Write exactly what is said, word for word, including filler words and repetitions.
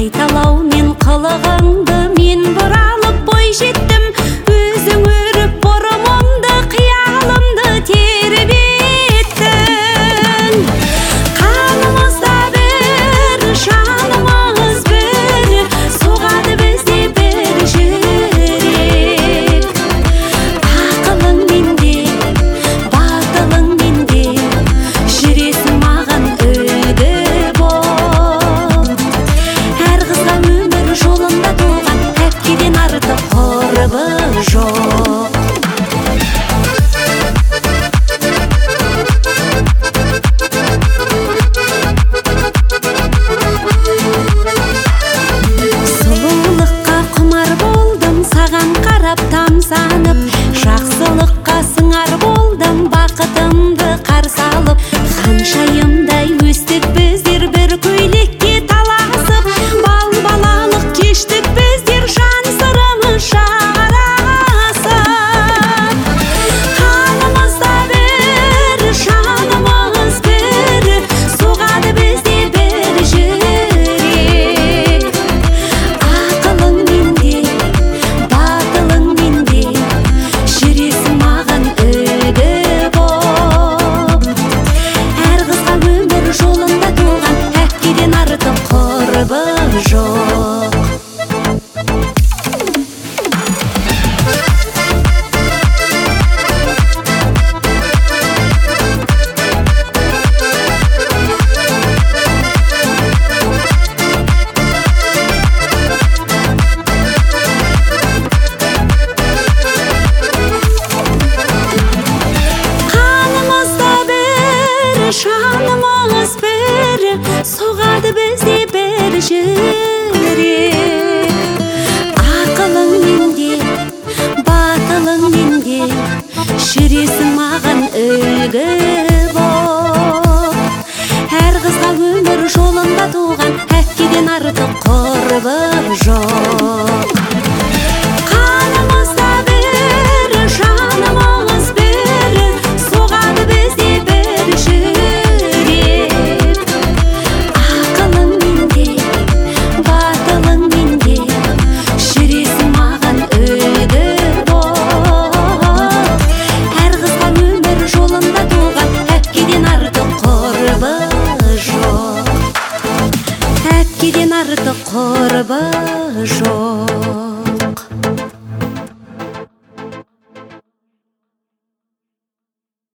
қайталау мен қылығыңды мен бұралып бой жеттім. Өзің өріп бұрымымды, қиялымды тербеттің. Қанымызда бір, жанымыз бір, соғады бізде бір жүрек. Ақылың менде, батылың менде, жүресің маған үлгі боп. Әр қызға өмір жолында туған әпкеден артық құрбы жоқ. Сұлулыққа құмар болдым, саған қарап тамсанып, жақсылыққа сыңар болдым, бақытымды қарсы алып. Ханшайымдай өстік біздер бір көйлекке таласып, бал балалық кештік біздер жан сырымыз жарасып. Қанымызда бір, жанымыз бір, соғады бізде бір жүрек. Ақылың менде, батылың менде, жүресің маған үлгі боп. Әр қызға өмір жолында туған әпкеден артық құрбы жоқ. Қанымызда бір, жанымыз бір, соғады бізде бір жүрек. Ақылың менде, батылың менде, жүресің маған үлгі боп. Әр қызға өмір жолында туған әпкеден артық құрбы жоқ. Қанымызда бір, жанымыз бір, соғады бізде бір жүрек. Ақылың менде, батылың менде, жүресің маған үлгі боп. Әр қызға өмір жолында туған әпкеден артық құрбы жоқ. Әпкеден артық құрбы жоқ.